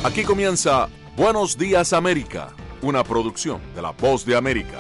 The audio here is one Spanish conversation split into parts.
Aquí comienza Buenos Días América, una producción de La Voz de América.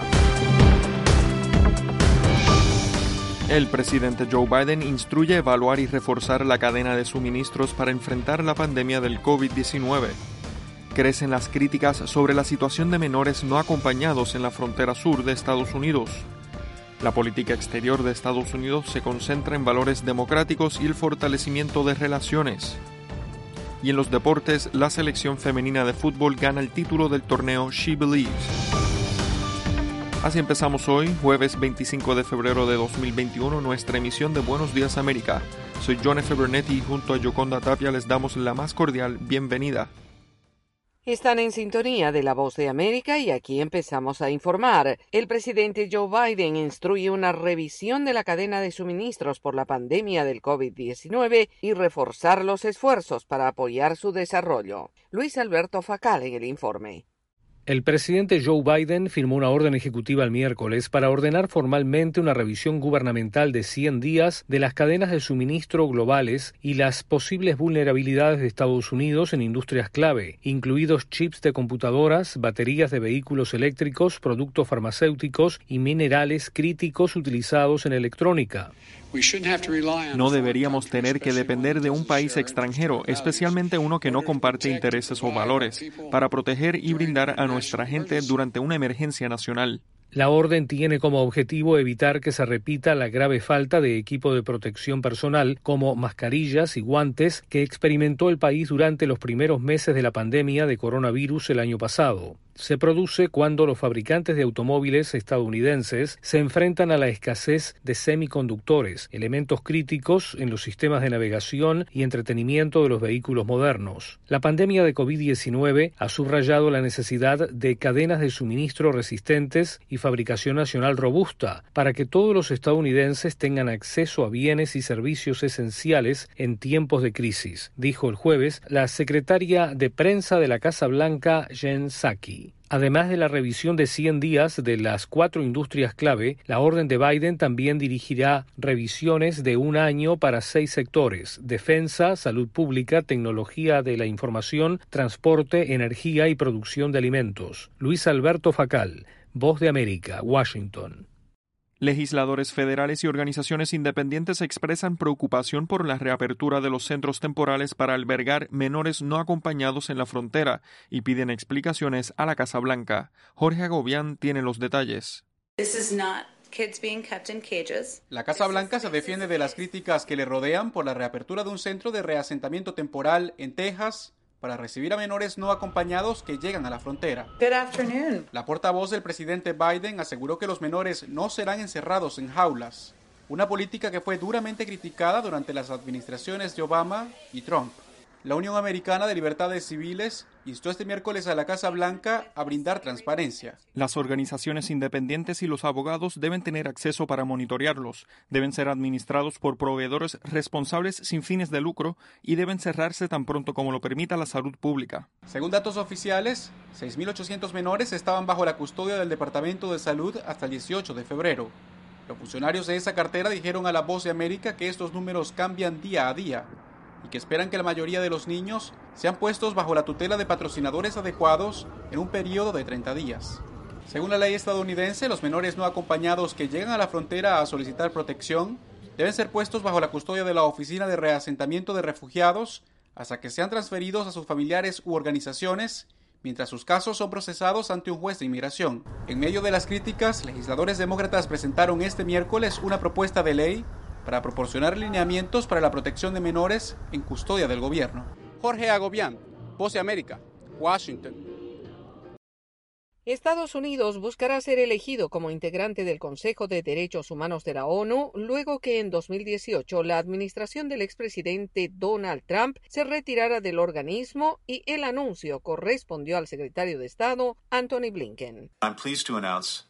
El presidente Joe Biden instruye evaluar y reforzar la cadena de suministros para enfrentar la pandemia del COVID-19. Crecen las críticas sobre la situación de menores no acompañados en la frontera sur de Estados Unidos. La política exterior de Estados Unidos se concentra en valores democráticos y el fortalecimiento de relaciones. Y en los deportes, la selección femenina de fútbol gana el título del torneo She Believes. Así empezamos hoy, jueves 25 de febrero de 2021, nuestra emisión de Buenos Días América. Soy John F. Bernetti y junto a Yoconda Tapia les damos la más cordial bienvenida. Están en sintonía de La Voz de América y aquí empezamos a informar. El presidente Joe Biden instruye una revisión de la cadena de suministros por la pandemia del COVID-19 y reforzar los esfuerzos para apoyar su desarrollo. Luis Alberto Facal en el informe. El presidente Joe Biden firmó una orden ejecutiva el miércoles para ordenar formalmente una revisión gubernamental de 100 días de las cadenas de suministro globales y las posibles vulnerabilidades de Estados Unidos en industrias clave, incluidos chips de computadoras, baterías de vehículos eléctricos, productos farmacéuticos y minerales críticos utilizados en electrónica. No deberíamos tener que depender de un país extranjero, especialmente uno que no comparte intereses o valores, para proteger y brindar a nuestra gente durante una emergencia nacional. La orden tiene como objetivo evitar que se repita la grave falta de equipo de protección personal, como mascarillas y guantes, que experimentó el país durante los primeros meses de la pandemia de coronavirus el año pasado. Se produce cuando los fabricantes de automóviles estadounidenses se enfrentan a la escasez de semiconductores, elementos críticos en los sistemas de navegación y entretenimiento de los vehículos modernos. La pandemia de COVID-19 ha subrayado la necesidad de cadenas de suministro resistentes y fabricación nacional robusta para que todos los estadounidenses tengan acceso a bienes y servicios esenciales en tiempos de crisis, dijo el jueves la secretaria de prensa de la Casa Blanca, Jen Psaki. Además de la revisión de 100 días de las 4 industrias clave, la orden de Biden también dirigirá revisiones de un año para 6 sectores: defensa, salud pública, tecnología de la información, transporte, energía y producción de alimentos. Luis Alberto Facal, Voz de América, Washington. Legisladores federales y organizaciones independientes expresan preocupación por la reapertura de los centros temporales para albergar menores no acompañados en la frontera y piden explicaciones a la Casa Blanca. Jorge Agobián tiene los detalles. La Casa Blanca se defiende de las críticas que le rodean por la reapertura de un centro de reasentamiento temporal en Texas para recibir a menores no acompañados que llegan a la frontera. La portavoz del presidente Biden aseguró que los menores no serán encerrados en jaulas, una política que fue duramente criticada durante las administraciones de Obama y Trump. La Unión Americana de Libertades Civiles instó este miércoles a la Casa Blanca a brindar transparencia. Las organizaciones independientes y los abogados deben tener acceso para monitorearlos, deben ser administrados por proveedores responsables sin fines de lucro y deben cerrarse tan pronto como lo permita la salud pública. Según datos oficiales, 6.800 menores estaban bajo la custodia del Departamento de Salud hasta el 18 de febrero. Los funcionarios de esa cartera dijeron a La Voz de América que estos números cambian día a día y que esperan que la mayoría de los niños sean puestos bajo la tutela de patrocinadores adecuados en un periodo de 30 días. Según la ley estadounidense, los menores no acompañados que llegan a la frontera a solicitar protección deben ser puestos bajo la custodia de la Oficina de Reasentamiento de Refugiados hasta que sean transferidos a sus familiares u organizaciones, mientras sus casos son procesados ante un juez de inmigración. En medio de las críticas, legisladores demócratas presentaron este miércoles una propuesta de ley para proporcionar lineamientos para la protección de menores en custodia del gobierno. Jorge Agobián, Voz de América, Washington. Estados Unidos buscará ser elegido como integrante del Consejo de Derechos Humanos de la ONU luego que en 2018 la administración del expresidente Donald Trump se retirara del organismo y el anuncio correspondió al secretario de Estado Antony Blinken.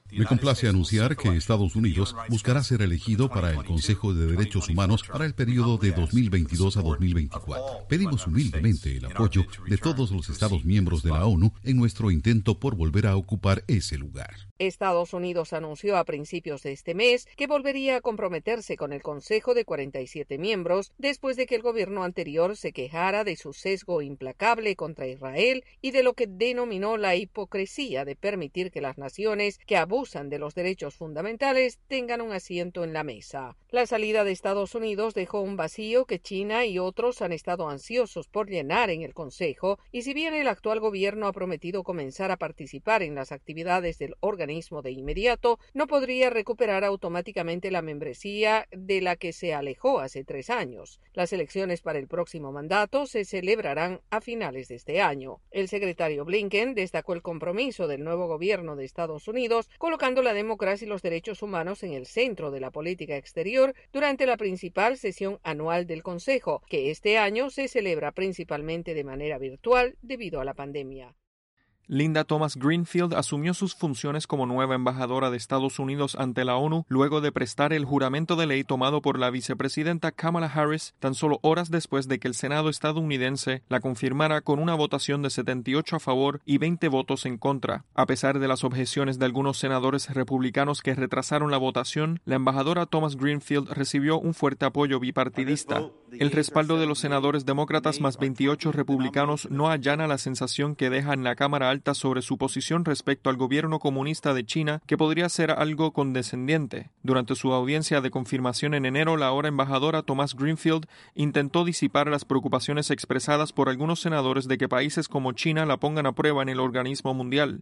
Me complace anunciar que Estados Unidos buscará ser elegido para el Consejo de Derechos Humanos para el periodo de 2022 a 2024. Pedimos humildemente el apoyo de todos los Estados miembros de la ONU en nuestro intento por volver a ocupar ese lugar. Estados Unidos anunció a principios de este mes que volvería a comprometerse con el Consejo de 47 miembros después de que el gobierno anterior se quejara de su sesgo implacable contra Israel y de lo que denominó la hipocresía de permitir que las naciones que abusan de los derechos fundamentales tengan un asiento en la mesa. La salida de Estados Unidos dejó un vacío que China y otros han estado ansiosos por llenar en el Consejo, y si bien el actual gobierno ha prometido comenzar a participar en las actividades del organismo de inmediato, no podría recuperar automáticamente la membresía de la que se alejó hace 3 años. Las elecciones para el próximo mandato se celebrarán a finales de este año. El secretario Blinken destacó el compromiso del nuevo gobierno de Estados Unidos, colocando la democracia y los derechos humanos en el centro de la política exterior durante la principal sesión anual del Consejo, que este año se celebra principalmente de manera virtual debido a la pandemia. Linda Thomas-Greenfield asumió sus funciones como nueva embajadora de Estados Unidos ante la ONU luego de prestar el juramento de ley tomado por la vicepresidenta Kamala Harris tan solo horas después de que el Senado estadounidense la confirmara con una votación de 78 a favor y 20 votos en contra. A pesar de las objeciones de algunos senadores republicanos que retrasaron la votación, la embajadora Thomas-Greenfield recibió un fuerte apoyo bipartidista. El respaldo de los senadores demócratas más 28 republicanos no allana la sensación que deja en la Cámara Alta sobre su posición respecto al gobierno comunista de China, que podría ser algo condescendiente. Durante su audiencia de confirmación en enero, la ahora embajadora Thomas-Greenfield intentó disipar las preocupaciones expresadas por algunos senadores de que países como China la pongan a prueba en el organismo mundial.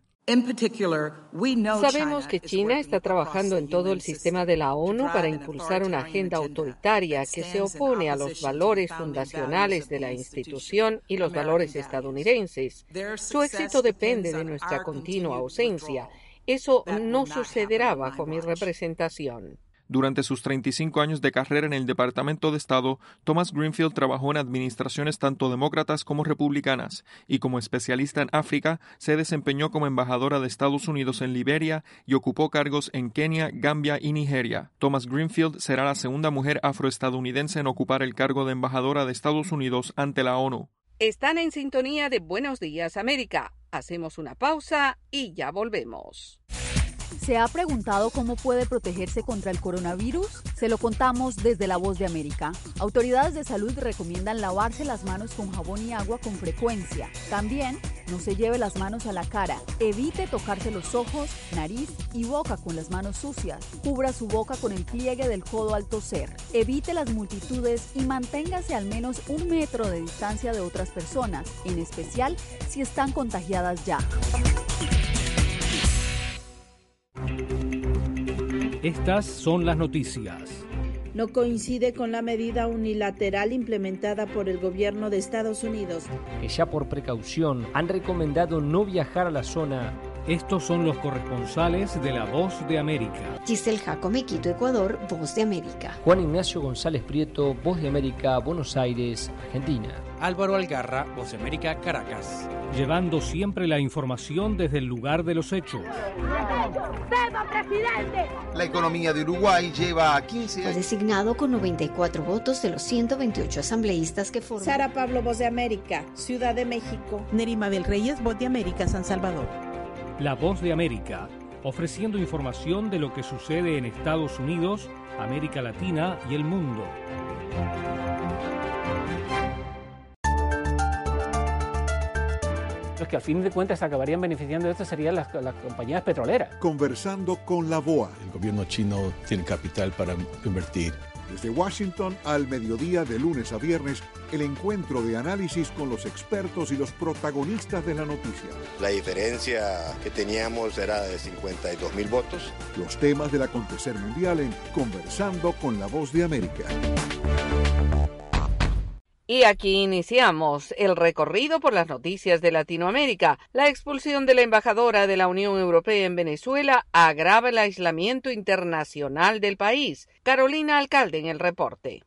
Sabemos que China está trabajando en todo el sistema de la ONU para impulsar una agenda autoritaria que se opone a los valores fundacionales de la institución y los valores estadounidenses. Su éxito depende de nuestra continua ausencia. Eso no sucederá bajo mi representación. Durante sus 35 años de carrera en el Departamento de Estado, Thomas-Greenfield trabajó en administraciones tanto demócratas como republicanas, y como especialista en África, se desempeñó como embajadora de Estados Unidos en Liberia y ocupó cargos en Kenia, Gambia y Nigeria. Thomas-Greenfield será la segunda mujer afroestadounidense en ocupar el cargo de embajadora de Estados Unidos ante la ONU. Están en sintonía de Buenos Días, América. Hacemos una pausa y ya volvemos. ¿Se ha preguntado cómo puede protegerse contra el coronavirus? Se lo contamos desde La Voz de América. Autoridades de salud recomiendan lavarse las manos con jabón y agua con frecuencia. También, no se lleve las manos a la cara. Evite tocarse los ojos, nariz y boca con las manos sucias. Cubra su boca con el pliegue del codo al toser. Evite las multitudes y manténgase al menos 1 metro de distancia de otras personas, en especial si están contagiadas ya. Estas son las noticias. No coincide con la medida unilateral implementada por el gobierno de Estados Unidos, que ya por precaución han recomendado no viajar a la zona. Estos son los corresponsales de La Voz de América. Giselle Jacome, Quito, Ecuador, Voz de América. Juan Ignacio González Prieto, Voz de América, Buenos Aires, Argentina. Álvaro Algarra, Voz de América, Caracas. Llevando siempre la información desde el lugar de los hechos. La economía de Uruguay lleva 15 años. Fue designado con 94 votos de los 128 asambleístas que forman. Sara Pablo, Voz de América, Ciudad de México. Nerima Bel Reyes, Voz de América, San Salvador. La Voz de América, ofreciendo información de lo que sucede en Estados Unidos, América Latina y el mundo. Los que al fin de cuentas acabarían beneficiando de esto serían las compañías petroleras. Conversando con la BOA. El gobierno chino tiene capital para invertir. Desde Washington al mediodía de lunes a viernes, el encuentro de análisis con los expertos y los protagonistas de la noticia. La diferencia que teníamos era de 52.000 votos. Los temas del acontecer mundial en Conversando con la Voz de América. Y aquí iniciamos el recorrido por las noticias de Latinoamérica. La expulsión de la embajadora de la Unión Europea en Venezuela agrava el aislamiento internacional del país. Carolina Alcalde en el reporte.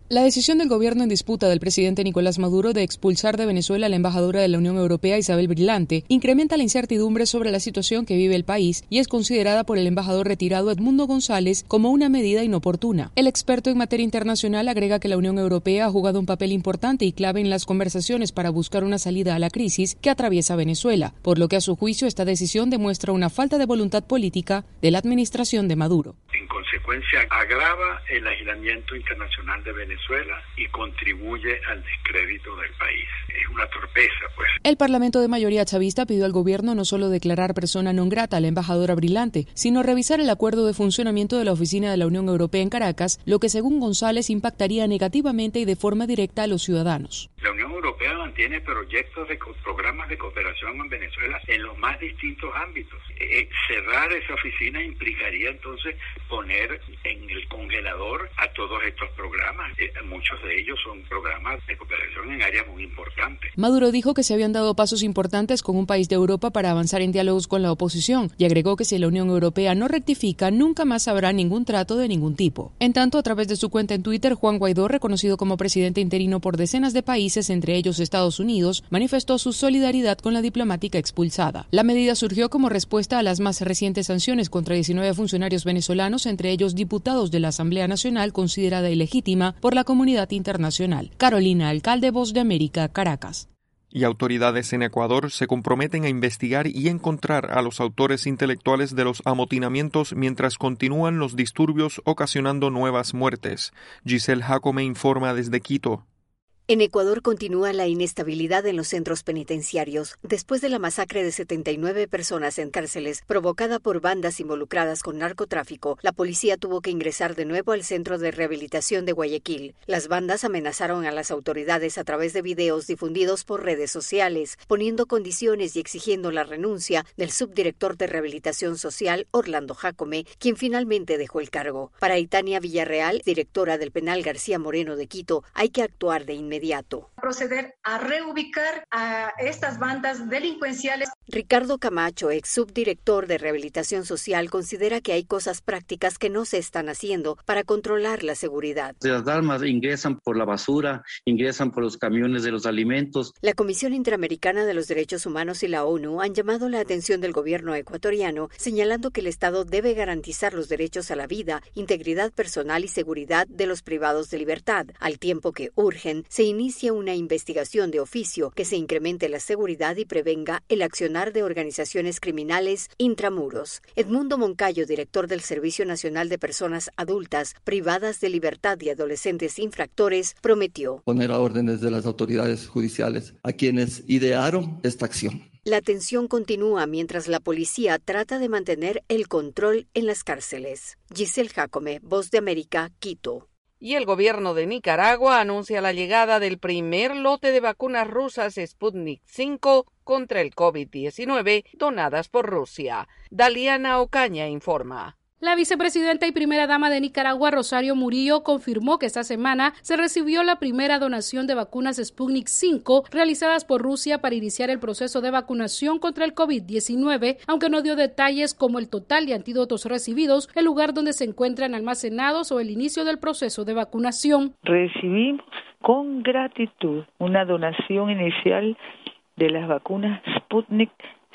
La decisión del gobierno en disputa del presidente Nicolás Maduro de expulsar de Venezuela a la embajadora de la Unión Europea, Isabel Brillante, incrementa la incertidumbre sobre la situación que vive el país y es considerada por el embajador retirado Edmundo González como una medida inoportuna. El experto en materia internacional agrega que la Unión Europea ha jugado un papel importante y clave en las conversaciones para buscar una salida a la crisis que atraviesa Venezuela, por lo que a su juicio esta decisión demuestra una falta de voluntad política de la administración de Maduro. En consecuencia, agrava el aislamiento internacional de Venezuela y contribuye al descrédito del país. Es una torpeza, pues. El Parlamento de mayoría chavista pidió al gobierno no solo declarar persona non grata a la embajadora Brillante, sino revisar el acuerdo de funcionamiento de la oficina de la Unión Europea en Caracas, lo que según González impactaría negativamente y de forma directa a los ciudadanos. La Unión Europea mantiene proyectos de programas de cooperación en Venezuela en los más distintos ámbitos. Cerrar esa oficina implicaría entonces poner en el congelador a todos estos programas. Muchos de ellos son programas de cooperación en áreas muy importantes. Maduro dijo que se habían dado pasos importantes con un país de Europa para avanzar en diálogos con la oposición y agregó que si la Unión Europea no rectifica, nunca más habrá ningún trato de ningún tipo. En tanto, a través de su cuenta en Twitter, Juan Guaidó, reconocido como presidente interino por decenas de países, entre ellos Estados Unidos, manifestó su solidaridad con la diplomática expulsada. La medida surgió como respuesta a las más recientes sanciones contra 19 funcionarios venezolanos, entre ellos diputados de la Asamblea Nacional, considerada ilegítima por la comunidad internacional. Carolina Alcalde, Voz de América, Caracas. Y autoridades en Ecuador se comprometen a investigar y encontrar a los autores intelectuales de los amotinamientos mientras continúan los disturbios ocasionando nuevas muertes. Giselle Jacome informa desde Quito. En Ecuador continúa la inestabilidad en los centros penitenciarios después de la masacre de 79 personas en cárceles provocada por bandas involucradas con narcotráfico. La policía tuvo que ingresar de nuevo al centro de rehabilitación de Guayaquil. Las bandas amenazaron a las autoridades a través de videos difundidos por redes sociales, poniendo condiciones y exigiendo la renuncia del subdirector de rehabilitación social, Orlando Jacome, quien finalmente dejó el cargo. Para Itania Villarreal, directora del penal García Moreno de Quito, hay que actuar de inmediato. Proceder a reubicar a estas bandas delincuenciales. Ricardo Camacho, ex subdirector de Rehabilitación Social, considera que hay cosas prácticas que no se están haciendo para controlar la seguridad. Las armas ingresan por la basura, ingresan por los camiones de los alimentos. La Comisión Interamericana de los Derechos Humanos y la ONU han llamado la atención del gobierno ecuatoriano, señalando que el Estado debe garantizar los derechos a la vida, integridad personal y seguridad de los privados de libertad, al tiempo que urgen se inicia una investigación de oficio que se incremente la seguridad y prevenga el accionar de organizaciones criminales intramuros. Edmundo Moncayo, director del Servicio Nacional de Personas Adultas Privadas de Libertad y Adolescentes Infractores, prometió poner a órdenes de las autoridades judiciales a quienes idearon esta acción. La tensión continúa mientras la policía trata de mantener el control en las cárceles. Giselle Jacome, Voz de América, Quito. Y el gobierno de Nicaragua anuncia la llegada del primer lote de vacunas rusas Sputnik V contra el COVID-19 donadas por Rusia. Daliana Ocaña informa. La vicepresidenta y primera dama de Nicaragua, Rosario Murillo, confirmó que esta semana se recibió la primera donación de vacunas Sputnik V realizadas por Rusia para iniciar el proceso de vacunación contra el COVID-19, aunque no dio detalles como el total de antídotos recibidos, el lugar donde se encuentran almacenados o el inicio del proceso de vacunación. Recibimos con gratitud una donación inicial de las vacunas Sputnik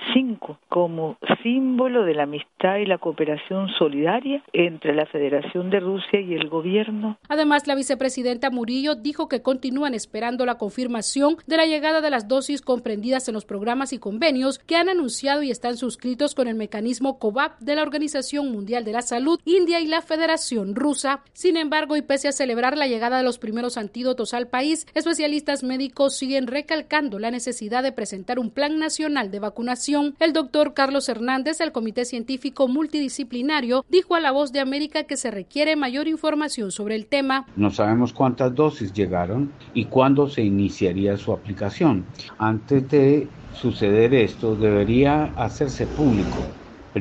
5 como símbolo de la amistad y la cooperación solidaria entre la Federación de Rusia y el gobierno. Además, la vicepresidenta Murillo dijo que continúan esperando la confirmación de la llegada de las dosis comprendidas en los programas y convenios que han anunciado y están suscritos con el mecanismo COVAX de la Organización Mundial de la Salud, India y la Federación Rusa. Sin embargo, y pese a celebrar la llegada de los primeros antídotos al país, especialistas médicos siguen recalcando la necesidad de presentar un plan nacional de vacunación. El doctor Carlos Hernández, del Comité Científico Multidisciplinario, dijo a La Voz de América que se requiere mayor información sobre el tema. No sabemos cuántas dosis llegaron y cuándo se iniciaría su aplicación. Antes de suceder esto, debería hacerse público, primero,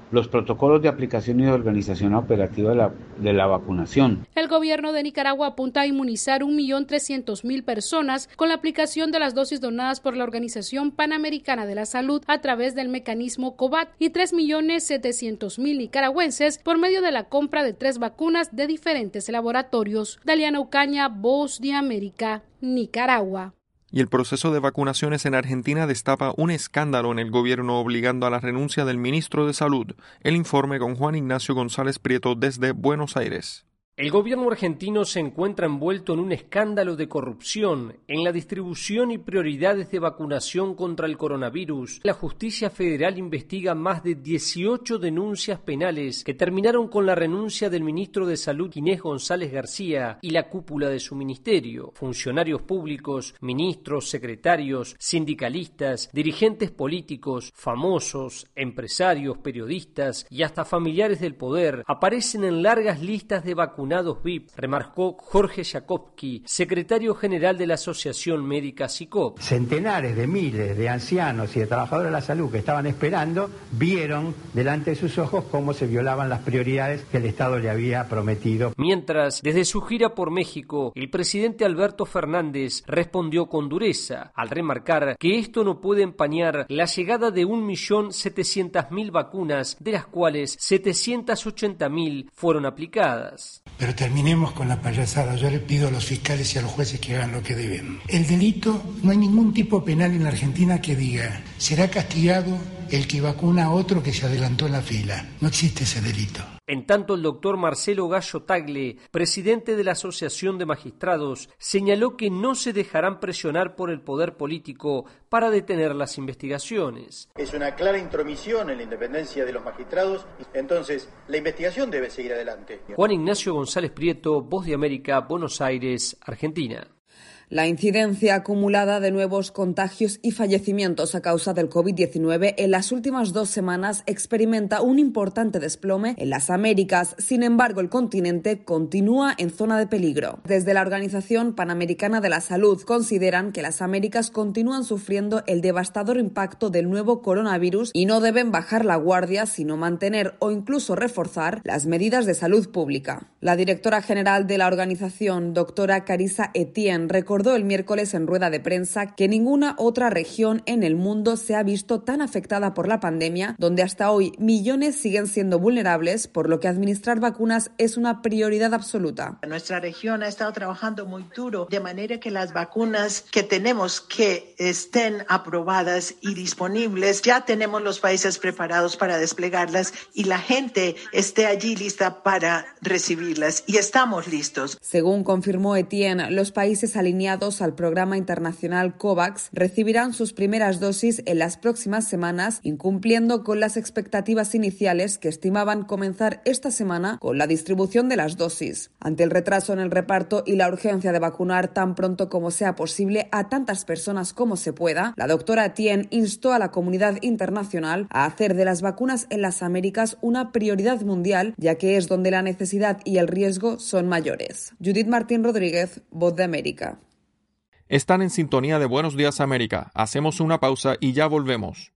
los protocolos de aplicación y de organización operativa de la vacunación. El gobierno de Nicaragua apunta a inmunizar 1.300.000 personas con la aplicación de las dosis donadas por la Organización Panamericana de la Salud a través del mecanismo COVAX y 3.700.000 nicaragüenses por medio de la compra de 3 vacunas de diferentes laboratorios. Daliana Ucaña, Voz de América, Nicaragua. Y el proceso de vacunaciones en Argentina destapa un escándalo en el gobierno obligando a la renuncia del ministro de Salud. El informe con Juan Ignacio González Prieto desde Buenos Aires. El gobierno argentino se encuentra envuelto en un escándalo de corrupción en la distribución y prioridades de vacunación contra el coronavirus. La justicia federal investiga más de 18 denuncias penales que terminaron con la renuncia del ministro de Salud Ginés González García y la cúpula de su ministerio. Funcionarios públicos, ministros, secretarios, sindicalistas, dirigentes políticos, famosos, empresarios, periodistas y hasta familiares del poder aparecen en largas listas de vacunación VIP, remarcó Jorge Jakobski, secretario general de la Asociación Médica SICOP. Centenares de miles de ancianos y de trabajadores de la salud que estaban esperando vieron delante de sus ojos cómo se violaban las prioridades que el Estado le había prometido. Mientras, desde su gira por México, el presidente Alberto Fernández respondió con dureza al remarcar que esto no puede empañar la llegada de 1.700.000 vacunas, de las cuales 780.000 fueron aplicadas. Pero terminemos con la payasada. Yo le pido a los fiscales y a los jueces que hagan lo que deben. El delito, no hay ningún tipo penal en la Argentina que diga será castigado el que vacuna a otro que se adelantó en la fila. No existe ese delito. En tanto, el doctor Marcelo Gallo Tagle, presidente de la Asociación de Magistrados, señaló que no se dejarán presionar por el poder político para detener las investigaciones. Es una clara intromisión en la independencia de los magistrados, entonces la investigación debe seguir adelante. Juan Ignacio González Prieto, Voz de América, Buenos Aires, Argentina. La incidencia acumulada de nuevos contagios y fallecimientos a causa del COVID-19 en las últimas 2 semanas experimenta un importante desplome en las Américas. Sin embargo, el continente continúa en zona de peligro. Desde la Organización Panamericana de la Salud consideran que las Américas continúan sufriendo el devastador impacto del nuevo coronavirus y no deben bajar la guardia, sino mantener o incluso reforzar las medidas de salud pública. La directora general de la organización, doctora Carissa Etienne, recordó el miércoles en rueda de prensa que ninguna otra región en el mundo se ha visto tan afectada por la pandemia, donde hasta hoy millones siguen siendo vulnerables, por lo que administrar vacunas es una prioridad absoluta. Nuestra región ha estado trabajando muy duro, de manera que las vacunas que tenemos que estén aprobadas y disponibles, ya tenemos los países preparados para desplegarlas y la gente esté allí lista para recibirlas, y estamos listos. Según confirmó Etienne, los países alineados al programa internacional COVAX recibirán sus primeras dosis en las próximas semanas, incumpliendo con las expectativas iniciales que estimaban comenzar esta semana con la distribución de las dosis. Ante el retraso en el reparto y la urgencia de vacunar tan pronto como sea posible a tantas personas como se pueda, la doctora Etienne instó a la comunidad internacional a hacer de las vacunas en las Américas una prioridad mundial, ya que es donde la necesidad y el riesgo son mayores. Judith Martín Rodríguez, Voz de América. Están en sintonía de Buenos Días América. Hacemos una pausa y ya volvemos.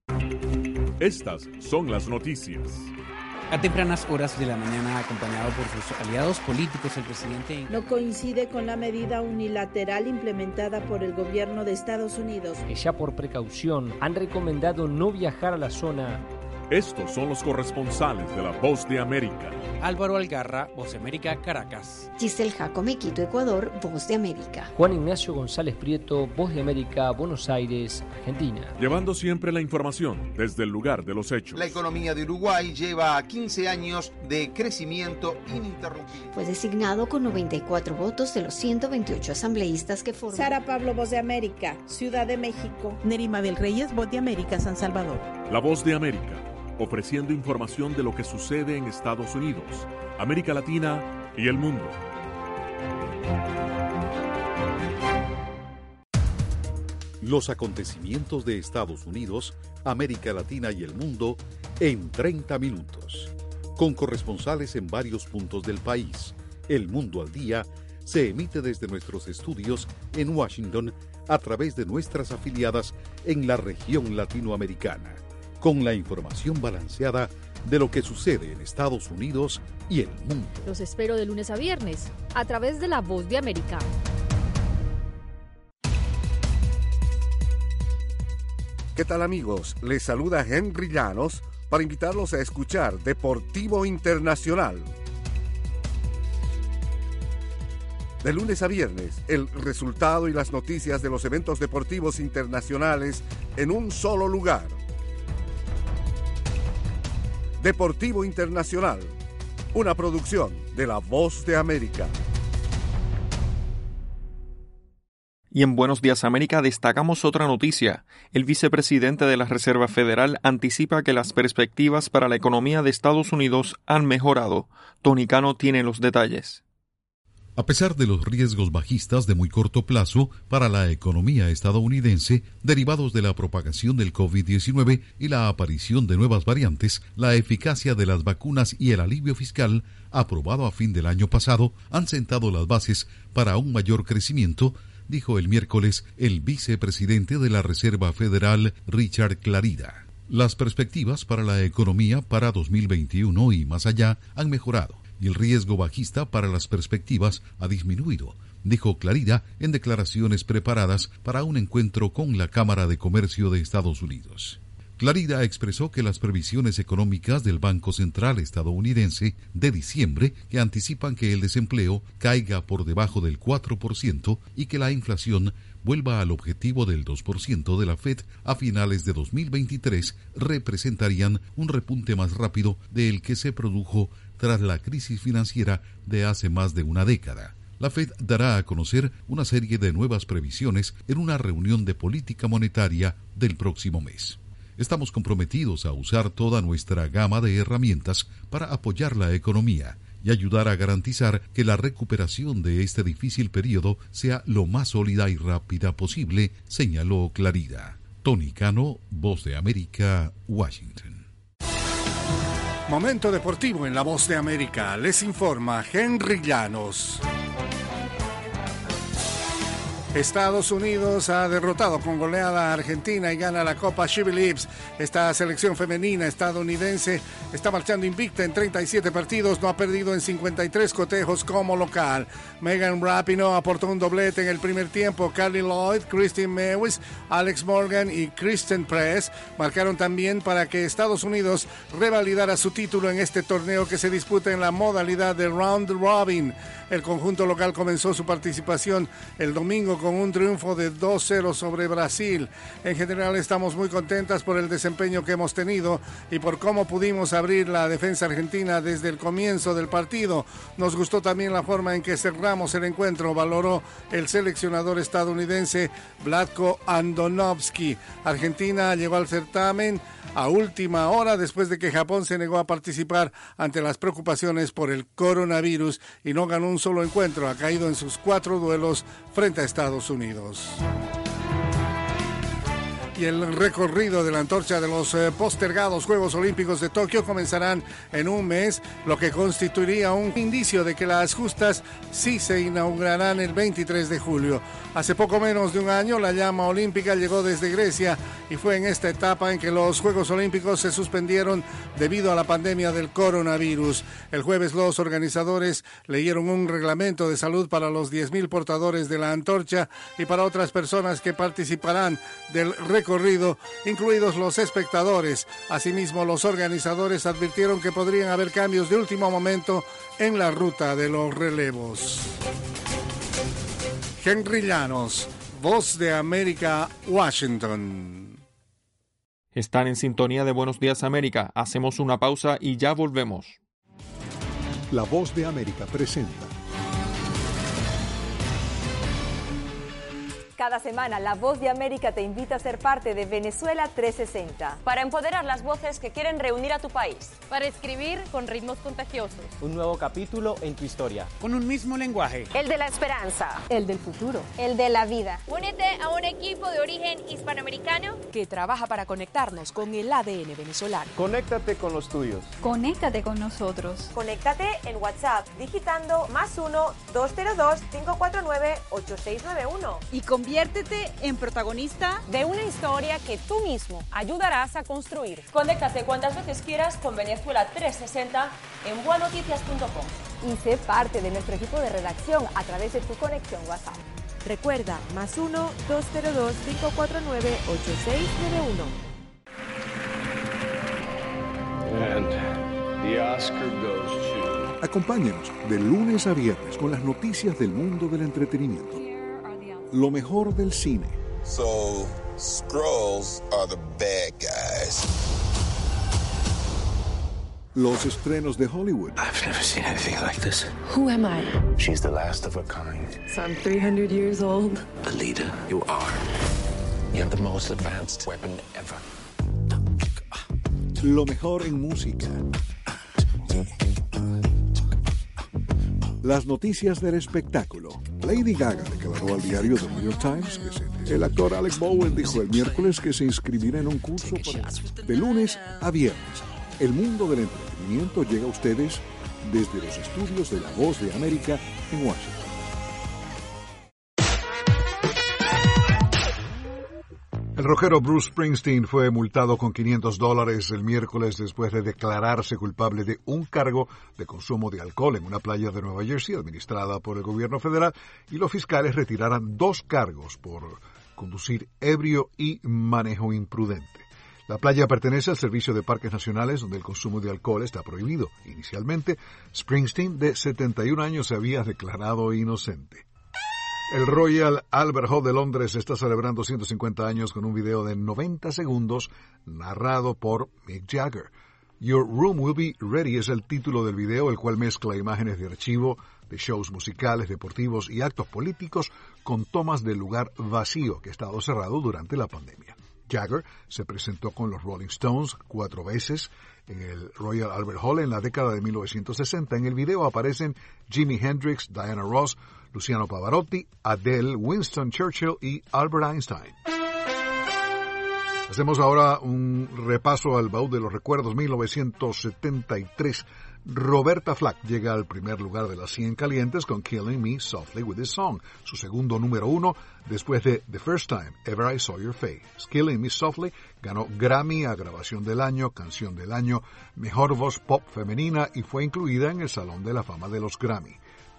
Estas son las noticias. A tempranas horas de la mañana, acompañado por sus aliados políticos, el presidente no coincide con la medida unilateral implementada por el gobierno de Estados Unidos. Que ya por precaución han recomendado no viajar a la zona. Estos son los corresponsales de la Voz de América. Álvaro Algarra, Voz de América, Caracas. Giselle Jacome, Quito, Ecuador, Voz de América. Juan Ignacio González Prieto, Voz de América, Buenos Aires, Argentina. Llevando siempre la información desde el lugar de los hechos. La economía de Uruguay lleva 15 años de crecimiento ininterrumpido. Fue designado con 94 votos de los 128 asambleístas que forman. Sara Pablo, Voz de América, Ciudad de México. Nerima del Reyes, Voz de América, San Salvador. La Voz de América, ofreciendo información de lo que sucede en Estados Unidos, América Latina y el mundo. Los acontecimientos de Estados Unidos, América Latina y el mundo en 30 minutos. Con corresponsales en varios puntos del país. El Mundo al Día se emite desde nuestros estudios en Washington a través de nuestras afiliadas en la región latinoamericana, con la información balanceada de lo que sucede en Estados Unidos y el mundo. Los espero de lunes a viernes, a través de La Voz de América. ¿Qué tal, amigos? Les saluda Henry Llanos para invitarlos a escuchar Deportivo Internacional. De lunes a viernes, el resultado y las noticias de los eventos deportivos internacionales en un solo lugar. Deportivo Internacional, una producción de La Voz de América. Y en Buenos Días América destacamos otra noticia. El vicepresidente de la Reserva Federal anticipa que las perspectivas para la economía de Estados Unidos han mejorado. Tony Cano tiene los detalles. A pesar de los riesgos bajistas de muy corto plazo para la economía estadounidense derivados de la propagación del COVID-19 y la aparición de nuevas variantes, la eficacia de las vacunas y el alivio fiscal aprobado a fin del año pasado han sentado las bases para un mayor crecimiento, dijo el miércoles el vicepresidente de la Reserva Federal, Richard Clarida. Las perspectivas para la economía para 2021 y más allá han mejorado y el riesgo bajista para las perspectivas ha disminuido, dijo Clarida en declaraciones preparadas para un encuentro con la Cámara de Comercio de Estados Unidos. Clarida expresó que las previsiones económicas del Banco Central estadounidense de diciembre que anticipan que el desempleo caiga por debajo del 4% y que la inflación vuelva al objetivo del 2% de la Fed a finales de 2023 representarían un repunte más rápido del que se produjo tras la crisis financiera de hace más de una década. La Fed dará a conocer una serie de nuevas previsiones en una reunión de política monetaria del próximo mes. Estamos comprometidos a usar toda nuestra gama de herramientas para apoyar la economía y ayudar a garantizar que la recuperación de este difícil periodo sea lo más sólida y rápida posible, señaló Clarida. Tony Cano, Voz de América, Washington. Momento deportivo en La Voz de América. Les informa Henry Llanos. Estados Unidos ha derrotado con goleada a Argentina y gana la Copa She Believes. Esta selección femenina estadounidense está marchando invicta en 37 partidos, no ha perdido en 53 cotejos como local. Megan Rapinoe aportó un doblete en el primer tiempo. Carly Lloyd, Christine Mewis, Alex Morgan y Kristen Press marcaron también para que Estados Unidos revalidara su título en este torneo que se disputa en la modalidad de Round Robin. El conjunto local comenzó su participación el domingo con un triunfo de 2-0 sobre Brasil. En general estamos muy contentas por el desempeño que hemos tenido y por cómo pudimos abrir la defensa argentina desde el comienzo del partido. Nos gustó también la forma en que cerramos el encuentro, valoró el seleccionador estadounidense Vlatko Andonovski. Argentina llegó al certamen a última hora después de que Japón se negó a participar ante las preocupaciones por el coronavirus y no ganó un solo encuentro, ha caído en sus 4 duelos frente a Estados Unidos. Y el recorrido de la antorcha de los postergados Juegos Olímpicos de Tokio comenzarán en un mes, lo que constituiría un indicio de que las justas sí se inaugurarán el 23 de julio. Hace poco menos de un año, la llama olímpica llegó desde Grecia y fue en esta etapa en que los Juegos Olímpicos se suspendieron debido a la pandemia del coronavirus. El jueves los organizadores leyeron un reglamento de salud para los 10,000 portadores de la antorcha y para otras personas que participarán del recorrido, incluidos los espectadores. Asimismo, los organizadores advirtieron que podrían haber cambios de último momento en la ruta de los relevos. Henry Llanos, Voz de América, Washington. Están en sintonía de Buenos Días América. Hacemos una pausa y ya volvemos. La Voz de América presenta. Cada semana, La Voz de América te invita a ser parte de Venezuela 360. Para empoderar las voces que quieren reunir a tu país. Para escribir con ritmos contagiosos. Un nuevo capítulo en tu historia. Con un mismo lenguaje. El de la esperanza. El del futuro. El de la vida. Únete a un equipo de origen hispanoamericano que trabaja para conectarnos con el ADN venezolano. Conéctate con los tuyos. Conéctate con nosotros. Conéctate en WhatsApp digitando +1 202 549 8691. Y convierte Conviértete en protagonista de una historia que tú mismo ayudarás a construir. Conéctate cuantas veces quieras con Venezuela 360 en buenoticias.com. Y sé parte de nuestro equipo de redacción a través de tu conexión WhatsApp. Recuerda, +1 202 549 8691. And the Oscar goes to... Acompáñanos de lunes a viernes con las noticias del mundo del entretenimiento. Lo mejor del cine. So, Skrulls are the bad guys. Los estrenos de Hollywood. I've never seen anything like this. Who am I? She's the last of her kind. So I'm 300 years old. The leader you are. You have the most advanced weapon ever. Lo mejor en música. Las noticias del espectáculo. Lady Gaga declaró al diario The New York Times que el actor Alec Baldwin dijo el miércoles que se inscribirá en un curso de lunes a viernes. El mundo del entretenimiento llega a ustedes desde los estudios de La Voz de América en Washington. El rockero Bruce Springsteen fue multado con $500 el miércoles después de declararse culpable de un cargo de consumo de alcohol en una playa de Nueva Jersey administrada por el gobierno federal, y los fiscales retiraron 2 cargos por conducir ebrio y manejo imprudente. La playa pertenece al Servicio de Parques Nacionales, donde el consumo de alcohol está prohibido. Inicialmente, Springsteen, de 71 años, se había declarado inocente. El Royal Albert Hall de Londres está celebrando 150 años con un video de 90 segundos narrado por Mick Jagger. Your Room Will Be Ready es el título del video, el cual mezcla imágenes de archivo de shows musicales, deportivos y actos políticos con tomas del lugar vacío que ha estado cerrado durante la pandemia. Jagger se presentó con los Rolling Stones 4 veces en el Royal Albert Hall en la década de 1960. En el video aparecen Jimi Hendrix, Diana Ross, Luciano Pavarotti, Adele, Winston Churchill y Albert Einstein. Hacemos ahora un repaso al baúl de los recuerdos. 1973. Roberta Flack llega al primer lugar de las 100 calientes con Killing Me Softly with This Song, su segundo número 1 después de The First Time Ever I Saw Your Face. Killing Me Softly ganó Grammy a Grabación del Año, Canción del Año, Mejor Voz Pop Femenina y fue incluida en el Salón de la Fama de los Grammy.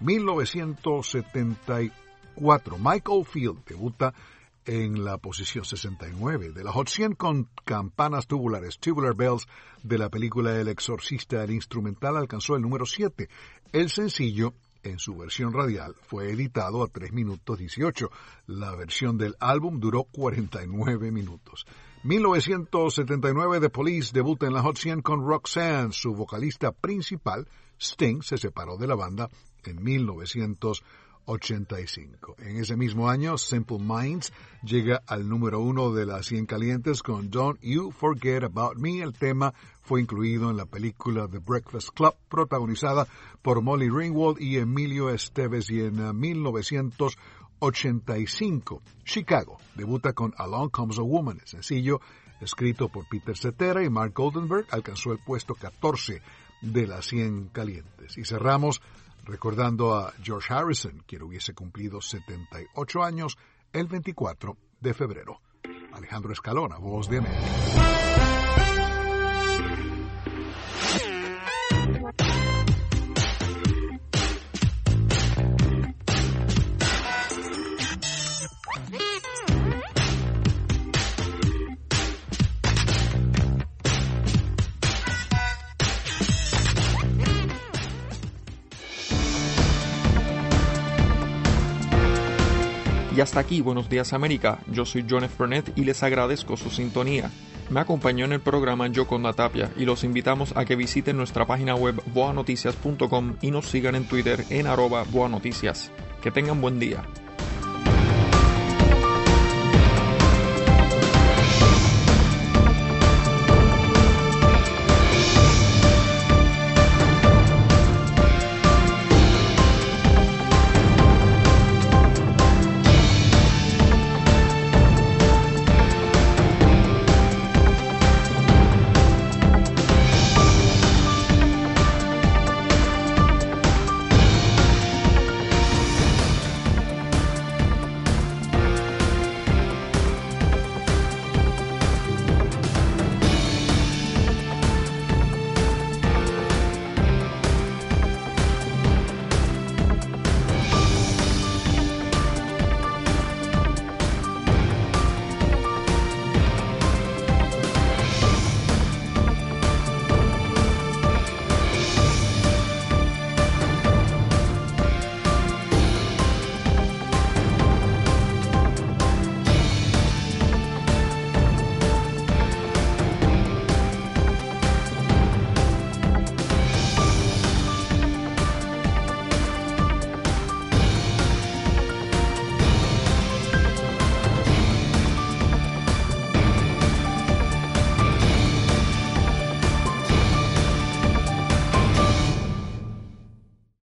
1974. Mike Oldfield debuta en la posición 69 de la Hot 100 con Campanas Tubulares, Tubular Bells, de la película El Exorcista. El instrumental alcanzó el número 7. El sencillo, en su versión radial, fue editado a 3 minutos 18. La versión del álbum duró 49 minutos. 1979, The Police debuta en la Hot 100 con Roxanne. Su vocalista principal, Sting, se separó de la banda en 1985. En ese mismo año, Simple Minds llega al número 1 de las 100 calientes con Don't You Forget About Me. El tema fue incluido en la película The Breakfast Club, protagonizada por Molly Ringwald y Emilio Estevez. Y en 1985, Chicago debuta con Along Comes a Woman. El sencillo, escrito por Peter Cetera y Mark Goldenberg, alcanzó el puesto 14 de las 100 calientes. Y cerramos recordando a George Harrison, quien hubiese cumplido 78 años el 24 de febrero. Alejandro Escalona, Voz de América. Y hasta aquí, Buenos Días América. Yo soy John F. Burnett y les agradezco su sintonía. Me acompañó en el programa Yoconda Tapia y los invitamos a que visiten nuestra página web boanoticias.com y nos sigan en Twitter en @boanoticias. Que tengan buen día.